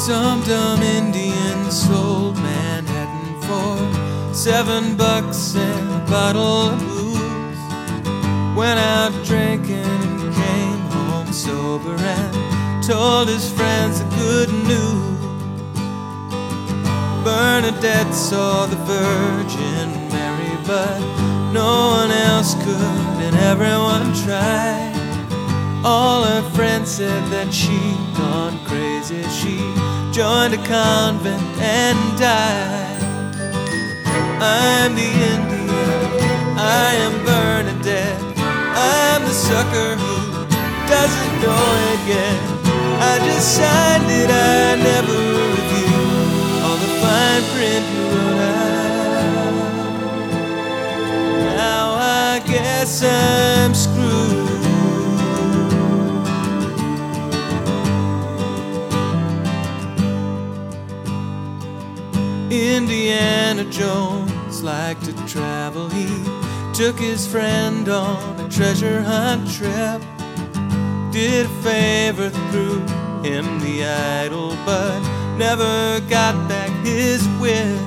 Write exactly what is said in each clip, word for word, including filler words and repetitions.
Some dumb Indian sold Manhattan for seven bucks and a bottle of booze. Went out drinking and came home sober and told his friends the good news. Bernadette saw the Virgin Mary, but no one else could, and everyone tried. All her friends said that she'd gone crazy. She joined a convent and died. I'm the Indian, I am Bernadette. I'm the sucker who doesn't know it yet. I just signed it, I never reviewed all the fine print you wrote out. Now I guess I'm screwed. Indiana Jones liked to travel. He took his friend on a treasure hunt trip. Did a favor through him, the idol, but never got back his whip.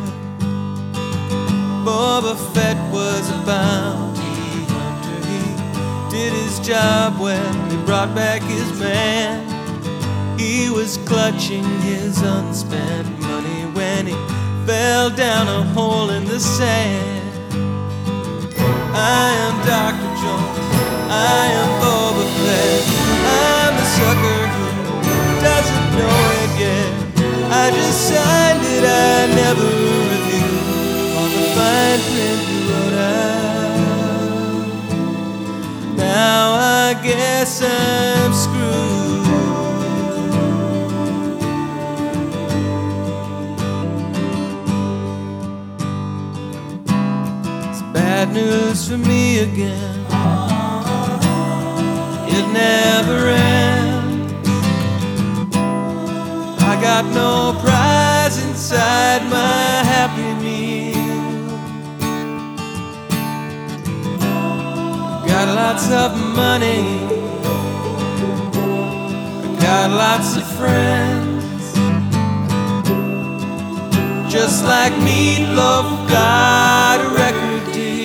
Boba Fett was a bounty hunter. He did his job well, he brought back his man. He was clutching his unspent money when he fell down a hole in the sand. I am Doctor Jones, I am Boba Fett. I'm the sucker who doesn't know it yet. I just signed it, I never reviewed all the fine print you wrote out. Now I guess I'm screwed. Bad news for me again. It never ends. I got no prize inside my Happy Meal. Got lots of money, I got lots of friends. Just like Meatloaf got a record deal.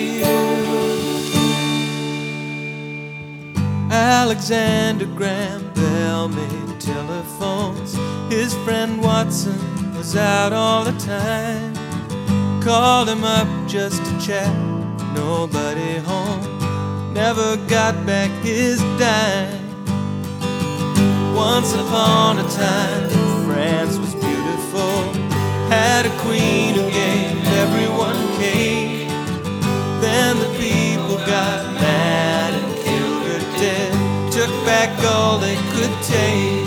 Alexander Graham Bell made telephones. His friend Watson was out all the time. Called him up just to chat, nobody home. Never got back his dime. Once upon a time, France was beautiful. Had a queen who gave everyone cake. Then the people got mad and killed her dead. Took back all they could take.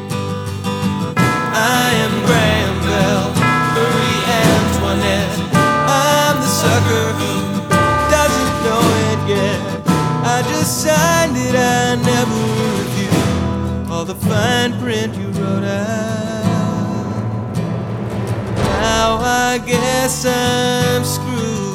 I am Graham Bell, Marie Antoinette. I'm the sucker who doesn't know it yet. I just signed it, I never reviewed all the fine print you wrote out. Now I guess I'm screwed.